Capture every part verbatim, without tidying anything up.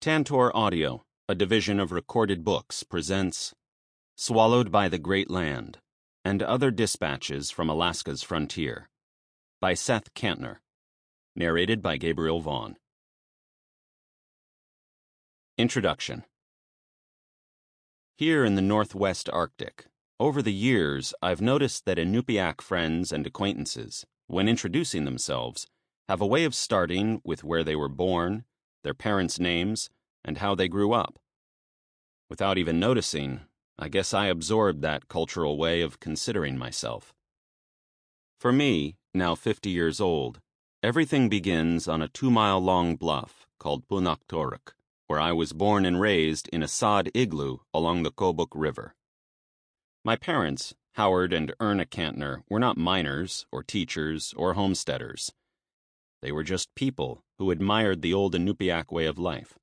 Tantor Audio, a division of Recorded Books, presents Swallowed by the Great Land and Other Dispatches from Alaska's Frontier by Seth Kantner, narrated by Gabriel Vaughn. Introduction. Here in the Northwest Arctic, over the years I've noticed that Inupiaq friends and acquaintances, when introducing themselves, have a way of starting with where they were born, their parents' names, and how they grew up. Without even noticing, I guess I absorbed that cultural way of considering myself. For me, now fifty years old, everything begins on a two-mile-long bluff called Punaktoruk, where I was born and raised in a sod igloo along the Kobuk River. My parents, Howard and Erna Kantner, were not miners or teachers or homesteaders. They were just people who admired the old Inupiaq way of life.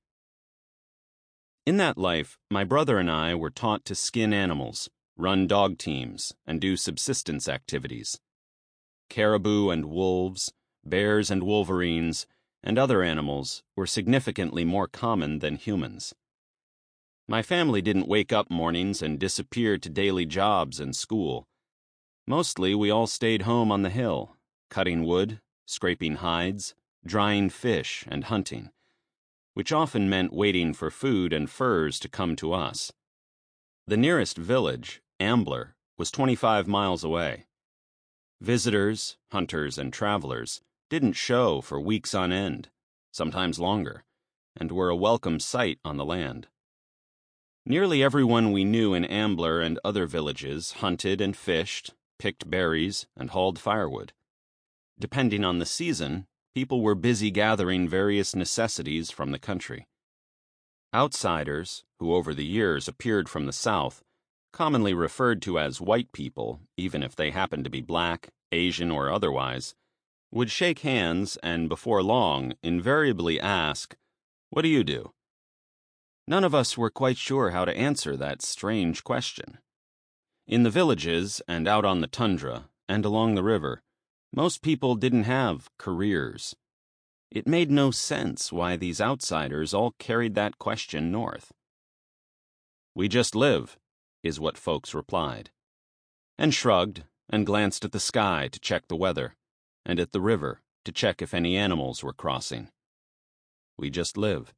In that life, my brother and I were taught to skin animals, run dog teams, and do subsistence activities. Caribou and wolves, bears and wolverines, and other animals were significantly more common than humans. My family didn't wake up mornings and disappear to daily jobs and school. Mostly we all stayed home on the hill, cutting wood, scraping hides, drying fish, and hunting, which often meant waiting for food and furs to come to us. The nearest village, Ambler, was twenty-five miles away. Visitors, hunters, and travelers didn't show for weeks on end, sometimes longer, and were a welcome sight on the land. Nearly everyone we knew in Ambler and other villages hunted and fished, picked berries, and hauled firewood. Depending on the season, people were busy gathering various necessities from the country. Outsiders, who over the years appeared from the south, commonly referred to as white people, even if they happened to be black, Asian, or otherwise, would shake hands and, before long, invariably ask, "What do you do?" None of us were quite sure how to answer that strange question. In the villages and out on the tundra and along the river, most people didn't have careers. It made no sense why these outsiders all carried that question north. "We just live," is what folks replied, and shrugged and glanced at the sky to check the weather, and at the river to check if any animals were crossing. We just live.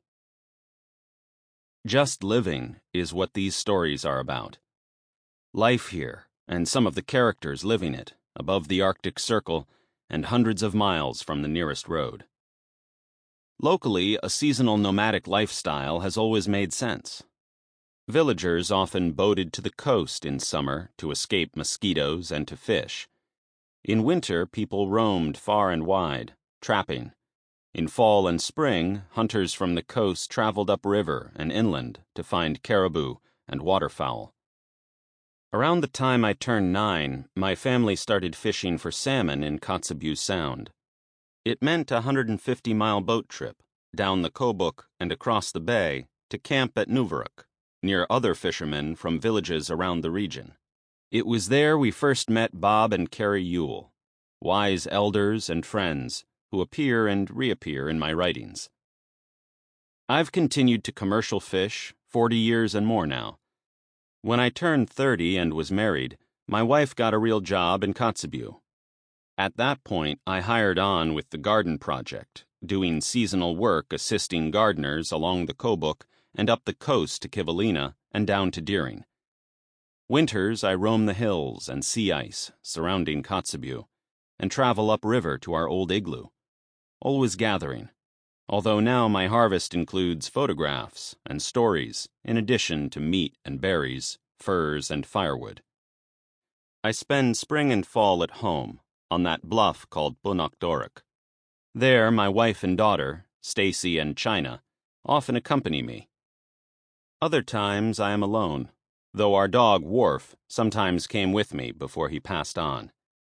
Just living is what these stories are about. Life here, and some of the characters living it, above the Arctic Circle, and hundreds of miles from the nearest road. Locally, a seasonal nomadic lifestyle has always made sense. Villagers often boated to the coast in summer to escape mosquitoes and to fish. In winter, people roamed far and wide, trapping. In fall and spring, hunters from the coast traveled upriver and inland to find caribou and waterfowl. Around the time I turned nine, my family started fishing for salmon in Kotzebue Sound. It meant a one hundred fifty mile boat trip, down the Kobuk and across the bay, to camp at Nuvaruk, near other fishermen from villages around the region. It was there we first met Bob and Carrie Yule, wise elders and friends who appear and reappear in my writings. I've continued to commercial fish forty years and more now. When I turned thirty and was married, my wife got a real job in Kotzebue. At that point, I hired on with the garden project, doing seasonal work assisting gardeners along the Kobuk and up the coast to Kivalina and down to Deering. Winters, I roam the hills and sea ice surrounding Kotzebue and travel upriver to our old igloo, always gathering, although now my harvest includes photographs and stories in addition to meat and berries, furs, and firewood. I spend spring and fall at home, on that bluff called Punaktoruk. There, my wife and daughter, Stacy and China, often accompany me. Other times I am alone, though our dog Worf sometimes came with me before he passed on.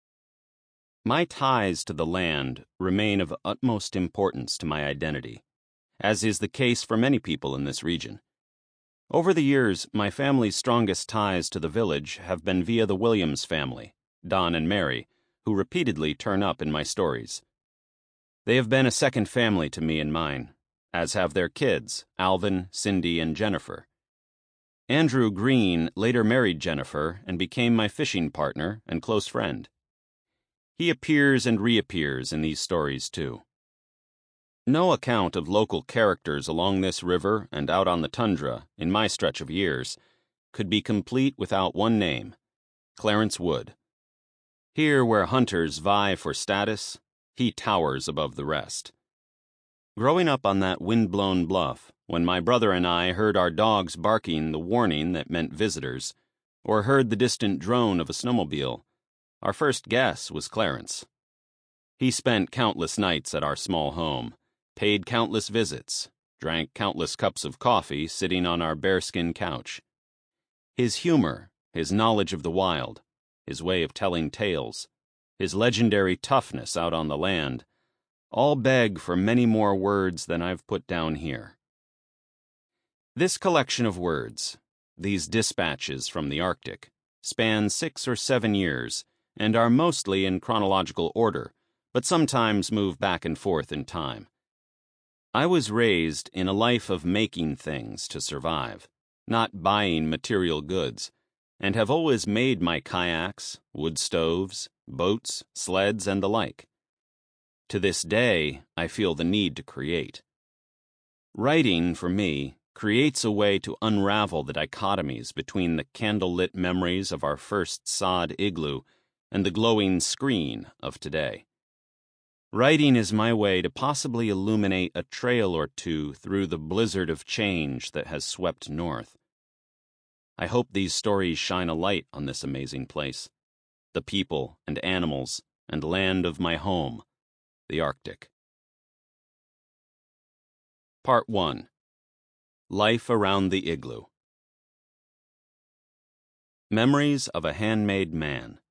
My ties to the land remain of utmost importance to my identity, as is the case for many people in this region. Over the years, my family's strongest ties to the village have been via the Williams family, Don and Mary, who repeatedly turn up in my stories. They have been a second family to me and mine, as have their kids, Alvin, Cindy, and Jennifer. Andrew Green later married Jennifer and became my fishing partner and close friend. He appears and reappears in these stories, too. No account of local characters along this river and out on the tundra, in my stretch of years, could be complete without one name: Clarence Wood. Here where hunters vie for status, he towers above the rest. Growing up on that wind-blown bluff, when my brother and I heard our dogs barking the warning that meant visitors, or heard the distant drone of a snowmobile, our first guess was Clarence. He spent countless nights at our small home, paid countless visits, drank countless cups of coffee sitting on our bearskin couch. His humor, his knowledge of the wild, his way of telling tales, his legendary toughness out on the land, all beg for many more words than I've put down here. This collection of words, these dispatches from the Arctic, span six or seven years and are mostly in chronological order, but sometimes move back and forth in time. I was raised in a life of making things to survive, not buying material goods, and have always made my kayaks, wood stoves, boats, sleds, and the like. To this day, I feel the need to create. Writing, for me, creates a way to unravel the dichotomies between the candle-lit memories of our first sod igloo and the glowing screen of today. Writing is my way to possibly illuminate a trail or two through the blizzard of change that has swept north. I hope these stories shine a light on this amazing place, the people and animals and land of my home, the Arctic. Part one. Life Around the Igloo. Memories of a Handmade Man.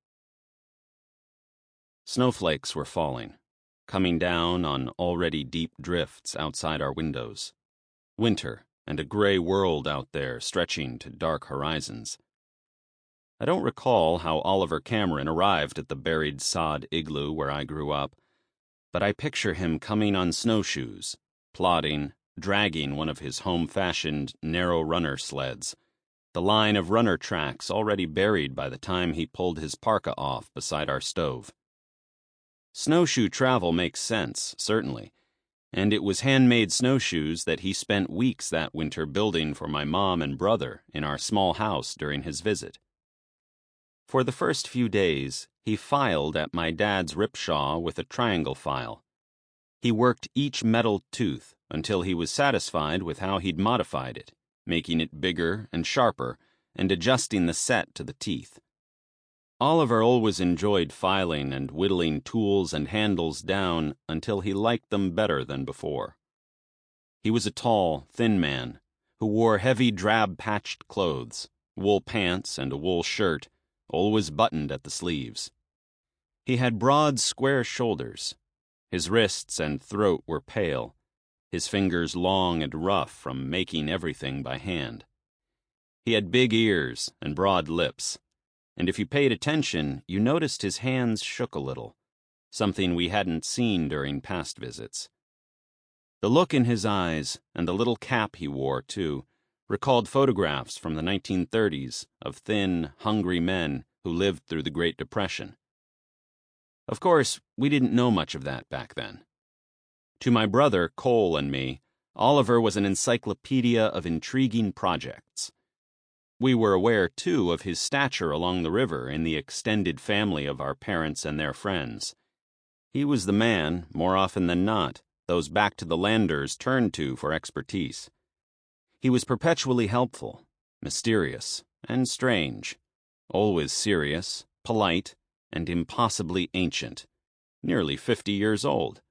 Snowflakes were falling, coming down on already deep drifts outside our windows. Winter and a gray world out there stretching to dark horizons. I don't recall how Oliver Cameron arrived at the buried sod igloo where I grew up, but I picture him coming on snowshoes, plodding, dragging one of his home-fashioned narrow runner sleds, the line of runner tracks already buried by the time he pulled his parka off beside our stove. Snowshoe travel makes sense, certainly, and it was handmade snowshoes that he spent weeks that winter building for my mom and brother in our small house during his visit. For the first few days, he filed at my dad's ripsaw with a triangle file. He worked each metal tooth until he was satisfied with how he'd modified it, making it bigger and sharper and adjusting the set to the teeth. Oliver always enjoyed filing and whittling tools and handles down until he liked them better than before. He was a tall, thin man who wore heavy drab-patched clothes, wool pants and a wool shirt, always buttoned at the sleeves. He had broad, square shoulders. His wrists and throat were pale, his fingers long and rough from making everything by hand. He had big ears and broad lips, and if you paid attention, you noticed his hands shook a little, something we hadn't seen during past visits. The look in his eyes, and the little cap he wore, too, recalled photographs from the nineteen thirties of thin, hungry men who lived through the Great Depression. Of course, we didn't know much of that back then. To my brother, Cole, and me, Oliver was an encyclopedia of intriguing projects. We were aware, too, of his stature along the river in the extended family of our parents and their friends. He was the man, more often than not, those back-to-the-landers turned to for expertise. He was perpetually helpful, mysterious, and strange, always serious, polite, and impossibly ancient, nearly fifty years old.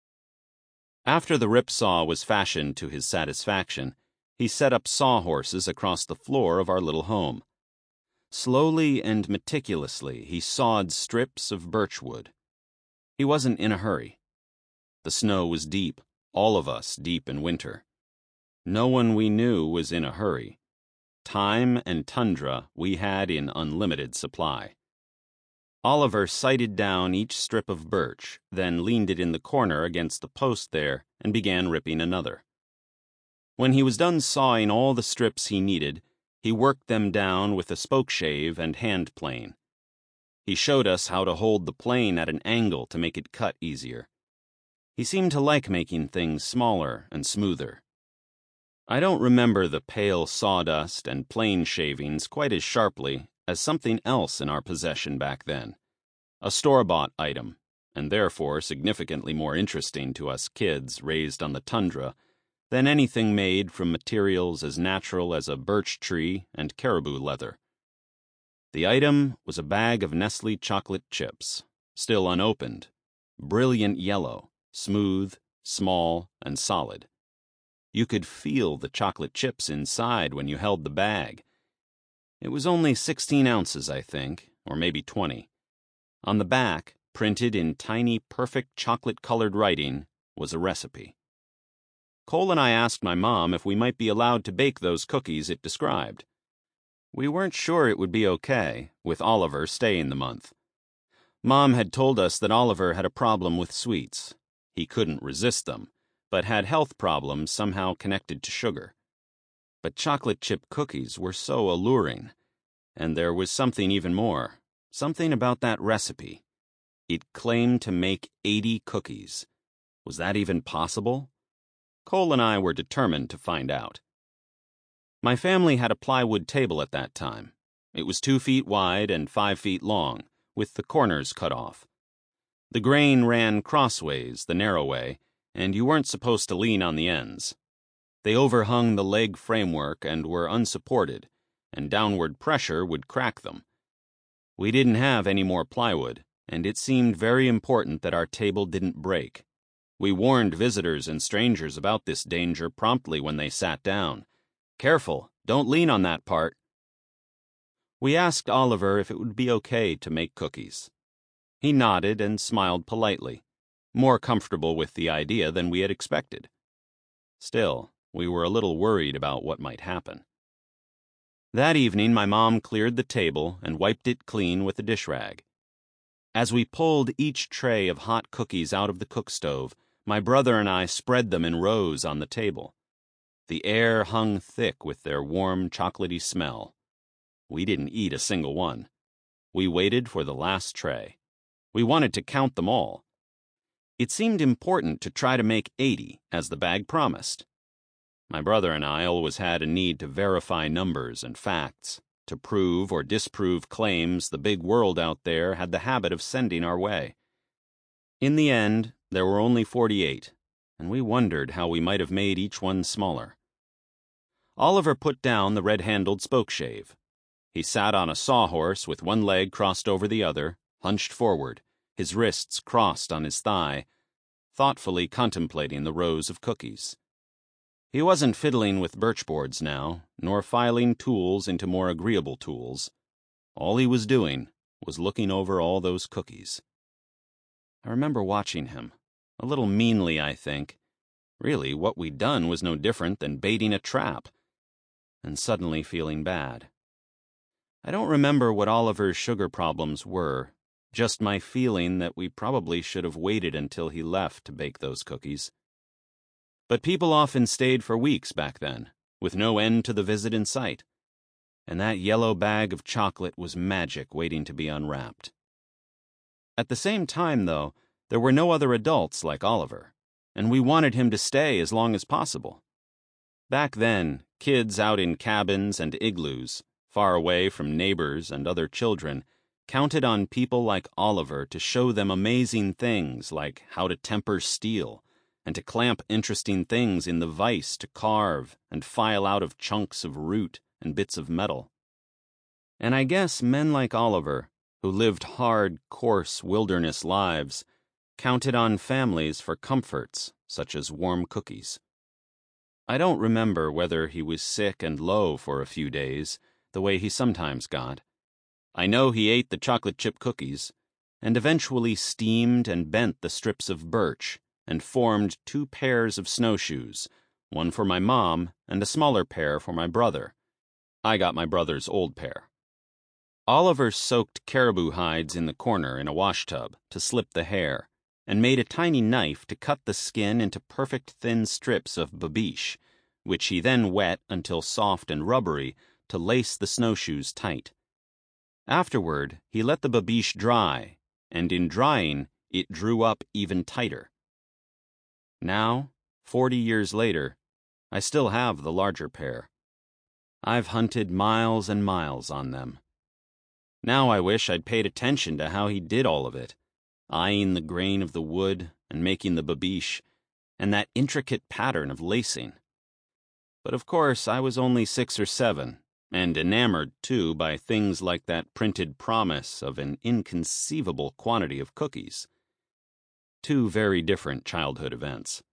After the ripsaw was fashioned to his satisfaction, he set up sawhorses across the floor of our little home. Slowly and meticulously he sawed strips of birchwood. He wasn't in a hurry. The snow was deep, all of us deep in winter. No one we knew was in a hurry. Time and tundra we had in unlimited supply. Oliver sighted down each strip of birch, then leaned it in the corner against the post there and began ripping another. When he was done sawing all the strips he needed, he worked them down with a spoke shave and hand plane. He showed us how to hold the plane at an angle to make it cut easier. He seemed to like making things smaller and smoother. I don't remember the pale sawdust and plane shavings quite as sharply as something else in our possession back then. A store-bought item, and therefore significantly more interesting to us kids raised on the tundra than anything made from materials as natural as a birch tree and caribou leather. The item was a bag of Nestle chocolate chips, still unopened, brilliant yellow, smooth, small, and solid. You could feel the chocolate chips inside when you held the bag. It was only sixteen ounces, I think, or maybe twenty. On the back, printed in tiny, perfect chocolate-colored writing, was a recipe. Cole and I asked my mom if we might be allowed to bake those cookies it described. We weren't sure it would be okay, with Oliver staying the month. Mom had told us that Oliver had a problem with sweets. He couldn't resist them, but had health problems somehow connected to sugar. But chocolate chip cookies were so alluring. And there was something even more, something about that recipe. It claimed to make eighty cookies. Was that even possible? Cole and I were determined to find out. My family had a plywood table at that time. It was two feet wide and five feet long, with the corners cut off. The grain ran crossways, the narrow way, and you weren't supposed to lean on the ends. They overhung the leg framework and were unsupported, and downward pressure would crack them. We didn't have any more plywood, and it seemed very important that our table didn't break. We warned visitors and strangers about this danger promptly when they sat down. Careful, don't lean on that part. We asked Oliver if it would be okay to make cookies. He nodded and smiled politely, more comfortable with the idea than we had expected. Still, we were a little worried about what might happen. That evening, my mom cleared the table and wiped it clean with a dish rag. As we pulled each tray of hot cookies out of the cook stove, my brother and I spread them in rows on the table. The air hung thick with their warm, chocolatey smell. We didn't eat a single one. We waited for the last tray. We wanted to count them all. It seemed important to try to make eighty, as the bag promised. My brother and I always had a need to verify numbers and facts, to prove or disprove claims the big world out there had the habit of sending our way. In the end, there were only forty-eight, and we wondered how we might have made each one smaller. Oliver put down the red-handled spoke shave. He sat on a sawhorse with one leg crossed over the other, hunched forward, his wrists crossed on his thigh, thoughtfully contemplating the rows of cookies. He wasn't fiddling with birch boards now, nor filing tools into more agreeable tools. All he was doing was looking over all those cookies. I remember watching him, a little meanly, I think. Really, what we'd done was no different than baiting a trap, and suddenly feeling bad. I don't remember what Oliver's sugar problems were, just my feeling that we probably should have waited until he left to bake those cookies. But people often stayed for weeks back then, with no end to the visit in sight. And that yellow bag of chocolate was magic waiting to be unwrapped. At the same time, though, there were no other adults like Oliver, and we wanted him to stay as long as possible. Back then, kids out in cabins and igloos, far away from neighbors and other children, counted on people like Oliver to show them amazing things like how to temper steel, and to clamp interesting things in the vise to carve and file out of chunks of root and bits of metal. And I guess men like Oliver, who lived hard, coarse wilderness lives, counted on families for comforts such as warm cookies. I don't remember whether he was sick and low for a few days, the way he sometimes got. I know he ate the chocolate chip cookies, and eventually steamed and bent the strips of birch, and formed two pairs of snowshoes, one for my mom and a smaller pair for my brother. I got my brother's old pair. Oliver soaked caribou hides in the corner in a washtub to slip the hair, and made a tiny knife to cut the skin into perfect thin strips of babiche, which he then wet until soft and rubbery to lace the snowshoes tight. Afterward, he let the babiche dry, and in drying, it drew up even tighter. Now, forty years later, I still have the larger pair. I've hunted miles and miles on them. Now I wish I'd paid attention to how he did all of it, eyeing the grain of the wood and making the babiche, and that intricate pattern of lacing. But of course I was only six or seven, and enamored, too, by things like that printed promise of an inconceivable quantity of cookies. Two very different childhood events.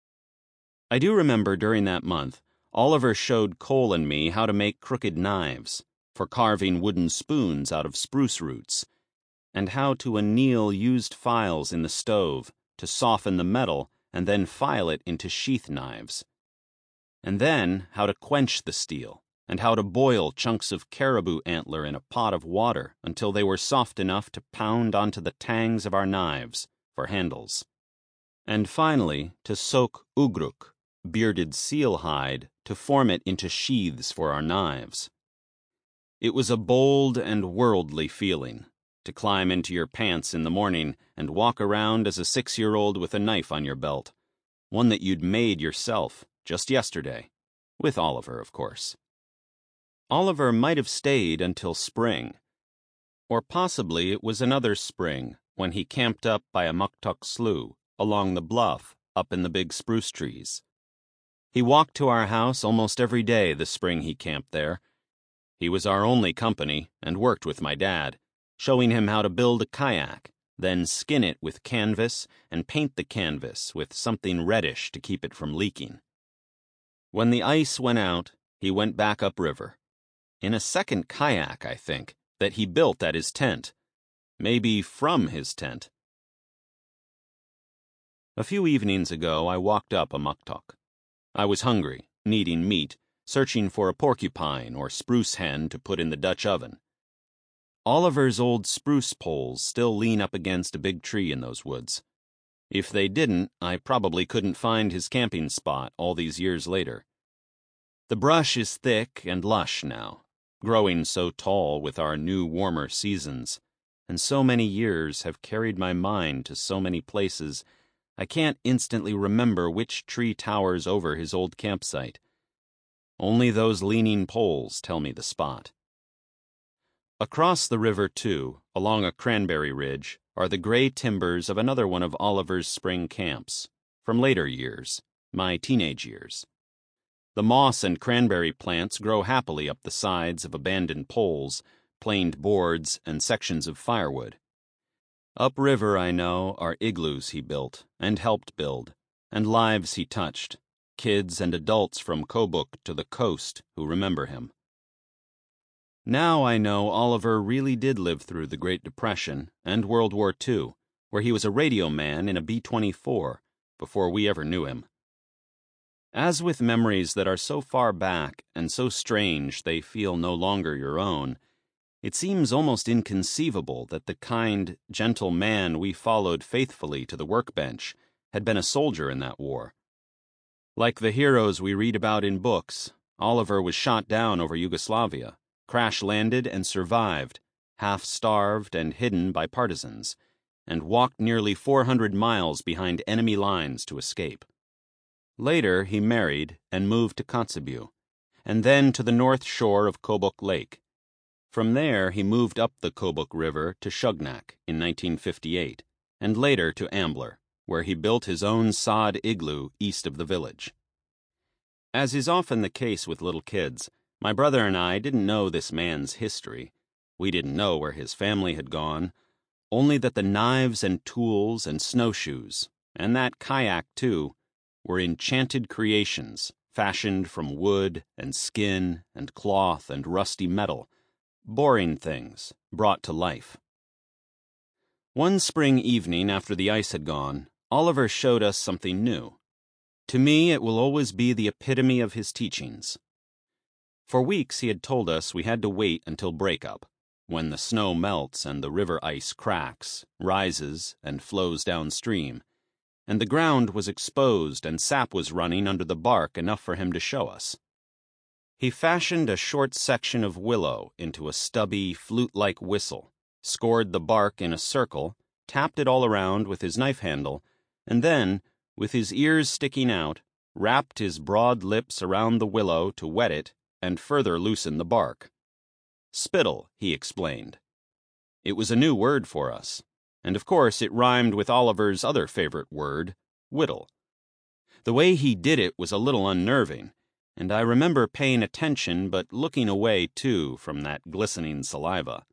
I do remember during that month, Oliver showed Cole and me how to make crooked knives, for carving wooden spoons out of spruce roots, and how to anneal used files in the stove to soften the metal and then file it into sheath knives. And then how to quench the steel, and how to boil chunks of caribou antler in a pot of water until they were soft enough to pound onto the tangs of our knives for handles. And finally, to soak ugruk, bearded seal hide, to form it into sheaths for our knives. It was a bold and worldly feeling, to climb into your pants in the morning and walk around as a six-year-old with a knife on your belt, one that you'd made yourself just yesterday, with Oliver, of course. Oliver might have stayed until spring, or possibly it was another spring when he camped up by a muktuk slough along the bluff up in the big spruce trees. He walked to our house almost every day the spring he camped there. He was our only company and worked with my dad, showing him how to build a kayak, then skin it with canvas and paint the canvas with something reddish to keep it from leaking. When the ice went out, he went back upriver, in a second kayak, I think, that he built at his tent, maybe from his tent. A few evenings ago, I walked up a muktuk. I was hungry, needing meat, searching for a porcupine or spruce hen to put in the Dutch oven. Oliver's old spruce poles still lean up against a big tree in those woods. If they didn't, I probably couldn't find his camping spot all these years later. The brush is thick and lush now, growing so tall with our new warmer seasons, and so many years have carried my mind to so many places I can't instantly remember which tree towers over his old campsite. Only those leaning poles tell me the spot. Across the river, too, along a cranberry ridge, are the gray timbers of another one of Oliver's spring camps, from later years, my teenage years. The moss and cranberry plants grow happily up the sides of abandoned poles, planed boards, and sections of firewood. Upriver, I know, are igloos he built and helped build, and lives he touched, kids and adults from Kobuk to the coast who remember him. Now I know Oliver really did live through the Great Depression and World War Two, where he was a radio man in a B twenty-four, before we ever knew him. As with memories that are so far back and so strange they feel no longer your own, it seems almost inconceivable that the kind, gentle man we followed faithfully to the workbench had been a soldier in that war. Like the heroes we read about in books, Oliver was shot down over Yugoslavia, crash-landed and survived, half-starved and hidden by partisans, and walked nearly four hundred miles behind enemy lines to escape. Later he married and moved to Kotzebue, and then to the north shore of Kobuk Lake. From there he moved up the Kobuk River to Shugnak in nineteen fifty-eight, and later to Ambler, where he built his own sod igloo east of the village. As is often the case with little kids, my brother and I didn't know this man's history. We didn't know where his family had gone, only that the knives and tools and snowshoes, and that kayak too, were enchanted creations fashioned from wood and skin and cloth and rusty metal, boring things brought to life. One spring evening after the ice had gone, Oliver showed us something new. To me, it will always be the epitome of his teachings. For weeks he had told us we had to wait until breakup, when the snow melts and the river ice cracks, rises, and flows downstream, and the ground was exposed and sap was running under the bark enough for him to show us. He fashioned a short section of willow into a stubby, flute-like whistle, scored the bark in a circle, tapped it all around with his knife handle, and then, with his ears sticking out, wrapped his broad lips around the willow to wet it and further loosen the bark. Spittle, he explained. It was a new word for us, and of course it rhymed with Oliver's other favorite word, whittle. The way he did it was a little unnerving, and I remember paying attention but looking away, too, from that glistening saliva.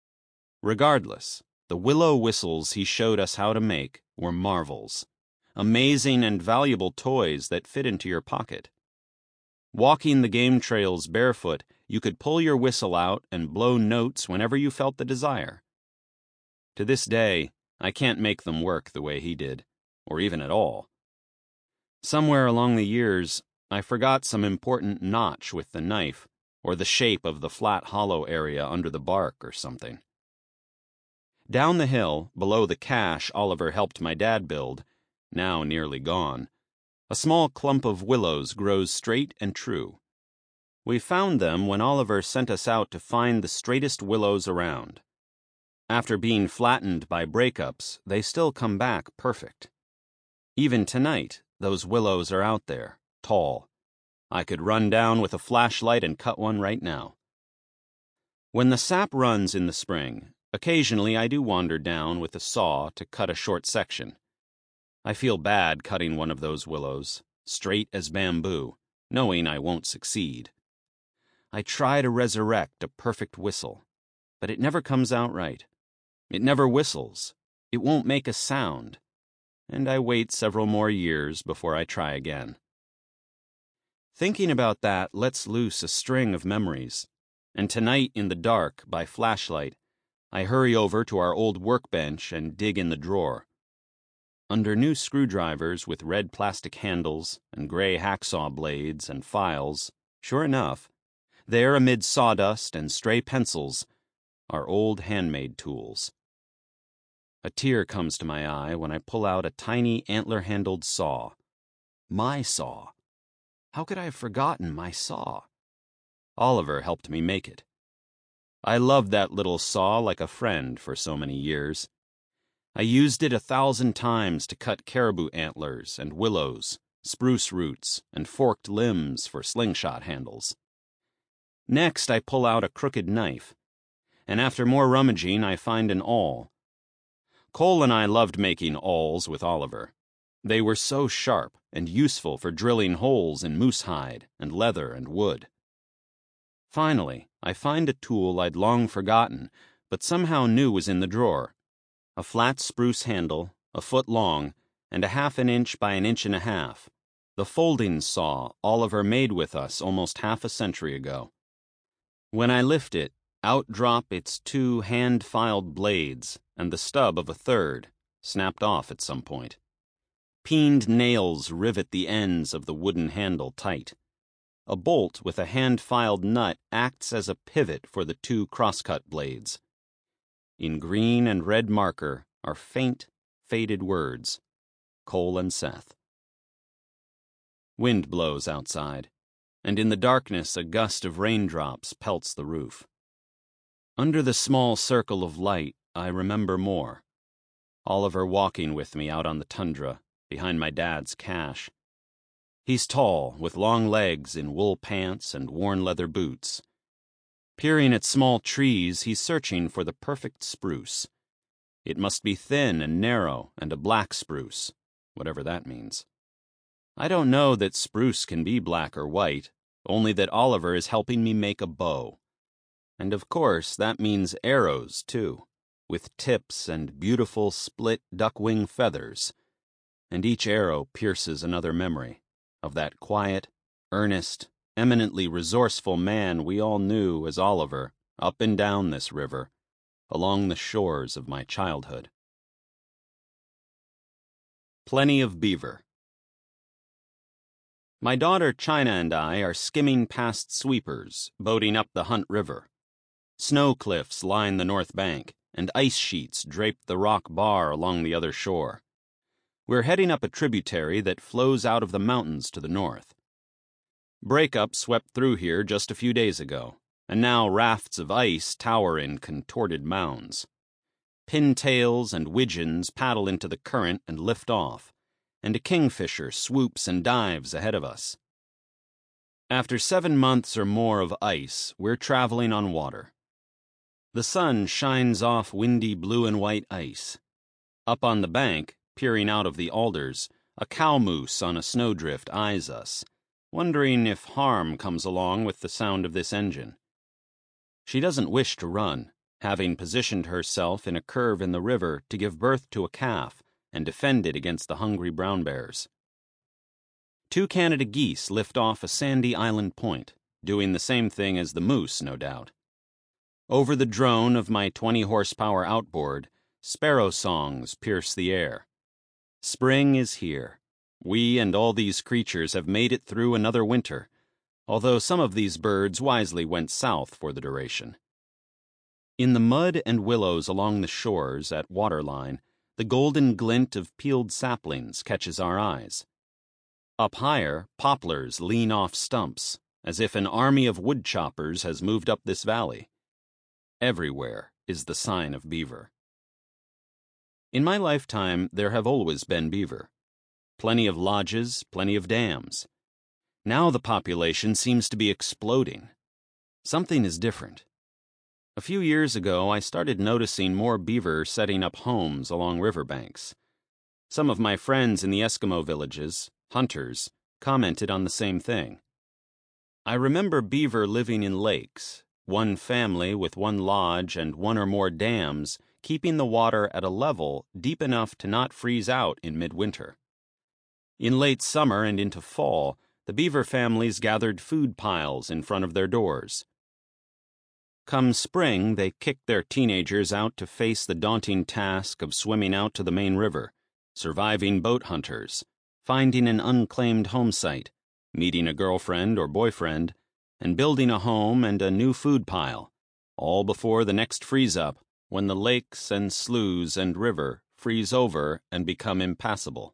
Regardless, the willow whistles he showed us how to make were marvels, amazing and valuable toys that fit into your pocket. Walking the game trails barefoot, you could pull your whistle out and blow notes whenever you felt the desire. To this day, I can't make them work the way he did, or even at all. Somewhere along the years, I forgot some important notch with the knife, or the shape of the flat hollow area under the bark or something. Down the hill, below the cache Oliver helped my dad build, now nearly gone, a small clump of willows grows straight and true. We found them when Oliver sent us out to find the straightest willows around. After being flattened by breakups, they still come back perfect. Even tonight, those willows are out there, tall. I could run down with a flashlight and cut one right now. When the sap runs in the spring, occasionally I do wander down with a saw to cut a short section. I feel bad cutting one of those willows, straight as bamboo, knowing I won't succeed. I try to resurrect a perfect whistle, but it never comes out right. It never whistles. It won't make a sound. And I wait several more years before I try again. Thinking about that lets loose a string of memories, and tonight in the dark, by flashlight, I hurry over to our old workbench and dig in the drawer. Under new screwdrivers with red plastic handles and gray hacksaw blades and files, sure enough, there amid sawdust and stray pencils are old handmade tools. A tear comes to my eye when I pull out a tiny antler-handled saw. My saw. How could I have forgotten my saw? Oliver helped me make it. I loved that little saw like a friend for so many years. I used it a thousand times to cut caribou antlers and willows, spruce roots, and forked limbs for slingshot handles. Next, I pull out a crooked knife, and after more rummaging, I find an awl. Cole and I loved making awls with Oliver. They were so sharp and useful for drilling holes in moose hide and leather and wood. Finally, I find a tool I'd long forgotten, but somehow knew was in the drawer. A flat spruce handle, a foot long, and a half an inch by an inch and a half. The folding saw Oliver made with us almost half a century ago. When I lift it, out drop its two hand-filed blades and the stub of a third, snapped off at some point. Peened nails rivet the ends of the wooden handle tight. A bolt with a hand-filed nut acts as a pivot for the two crosscut blades. In green and red marker are faint, faded words. Cole and Seth. Wind blows outside, and in the darkness a gust of raindrops pelts the roof. Under the small circle of light, I remember more. Oliver walking with me out on the tundra, behind my dad's cache. He's tall, with long legs in wool pants and worn leather boots. Peering at small trees, he's searching for the perfect spruce. It must be thin and narrow and a black spruce, whatever that means. I don't know that spruce can be black or white, only that Oliver is helping me make a bow. And of course, that means arrows, too, with tips and beautiful split duck-wing feathers. And each arrow pierces another memory of that quiet, earnest, eminently resourceful man we all knew as Oliver up and down this river, along the shores of my childhood. Plenty of beaver. My daughter China and I are skimming past sweepers, boating up the Hunt River. Snow cliffs line the north bank, and ice sheets drape the rock bar along the other shore. We're heading up a tributary that flows out of the mountains to the north. Breakup swept through here just a few days ago, and now rafts of ice tower in contorted mounds. Pintails and widgeons paddle into the current and lift off, and a kingfisher swoops and dives ahead of us. After seven months or more of ice, we're traveling on water. The sun shines off windy blue and white ice. Up on the bank, peering out of the alders, a cow moose on a snowdrift eyes us, wondering if harm comes along with the sound of this engine. She doesn't wish to run, having positioned herself in a curve in the river to give birth to a calf and defend it against the hungry brown bears. Two Canada geese lift off a sandy island point, doing the same thing as the moose, no doubt. Over the drone of my twenty horsepower outboard, sparrow songs pierce the air. Spring is here. We and all these creatures have made it through another winter, although some of these birds wisely went south for the duration. In the mud and willows along the shores at waterline, the golden glint of peeled saplings catches our eyes. Up higher, poplars lean off stumps, as if an army of woodchoppers has moved up this valley. Everywhere is the sign of beaver. In my lifetime, there have always been beaver. Plenty of lodges, plenty of dams. Now the population seems to be exploding. Something is different. A few years ago, I started noticing more beaver setting up homes along riverbanks. Some of my friends in the Eskimo villages, hunters, commented on the same thing. I remember beaver living in lakes, one family with one lodge and one or more dams, keeping the water at a level deep enough to not freeze out in midwinter. In late summer and into fall, the beaver families gathered food piles in front of their doors. Come spring, they kicked their teenagers out to face the daunting task of swimming out to the main river, surviving boat hunters, finding an unclaimed home site, meeting a girlfriend or boyfriend, and building a home and a new food pile, all before the next freeze-up, when the lakes and sloughs and river freeze over and become impassable.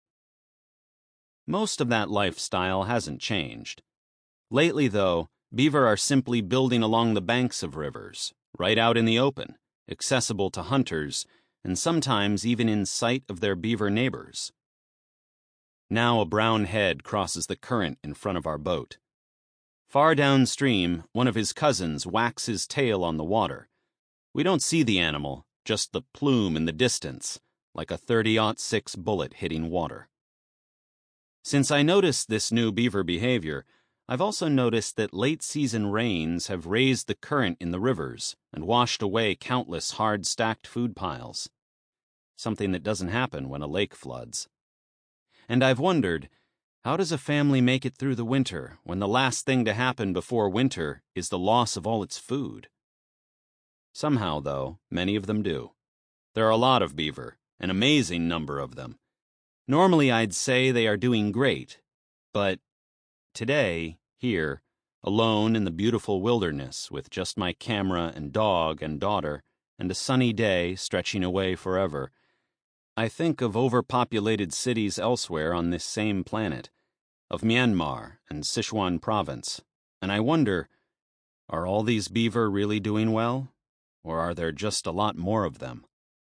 Most of that lifestyle hasn't changed. Lately, though, beaver are simply building along the banks of rivers, right out in the open, accessible to hunters, and sometimes even in sight of their beaver neighbors. Now a brown head crosses the current in front of our boat. Far downstream, one of his cousins whacks his tail on the water. We don't see the animal, just the plume in the distance, like a thirty oh six bullet hitting water. Since I noticed this new beaver behavior, I've also noticed that late-season rains have raised the current in the rivers and washed away countless hard-stacked food piles, something that doesn't happen when a lake floods. And I've wondered, how does a family make it through the winter when the last thing to happen before winter is the loss of all its food? Somehow, though, many of them do. There are a lot of beaver, an amazing number of them. Normally I'd say they are doing great, but today, here, alone in the beautiful wilderness with just my camera and dog and daughter and a sunny day stretching away forever, I think of overpopulated cities elsewhere on this same planet, of Myanmar and Sichuan province, and I wonder, are all these beaver really doing well, or are there just a lot more of them?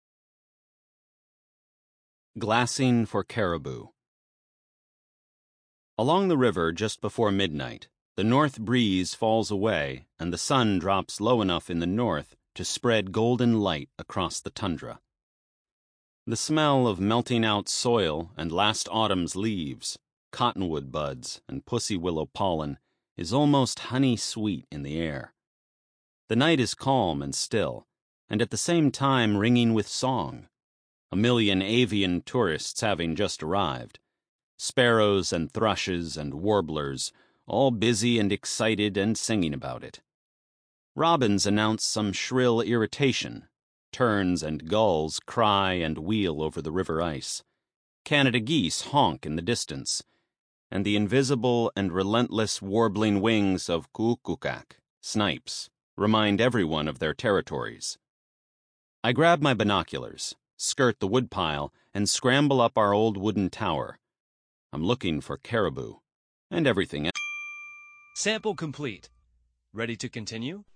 Glassing for caribou. Along the river just before midnight, the north breeze falls away and the sun drops low enough in the north to spread golden light across the tundra. The smell of melting out soil and last autumn's leaves, cottonwood buds, and pussy willow pollen is almost honey-sweet in the air. The night is calm and still, and at the same time ringing with song, a million avian tourists having just arrived, sparrows and thrushes and warblers, all busy and excited and singing about it. Robins announce some shrill irritation. Terns and gulls cry and wheel over the river ice. Canada geese honk in the distance, and the invisible and relentless warbling wings of kukukak, snipes, remind everyone of their territories. I grab my binoculars, skirt the woodpile, and scramble up our old wooden tower. I'm looking for caribou and everything else. Sample complete. Ready to continue?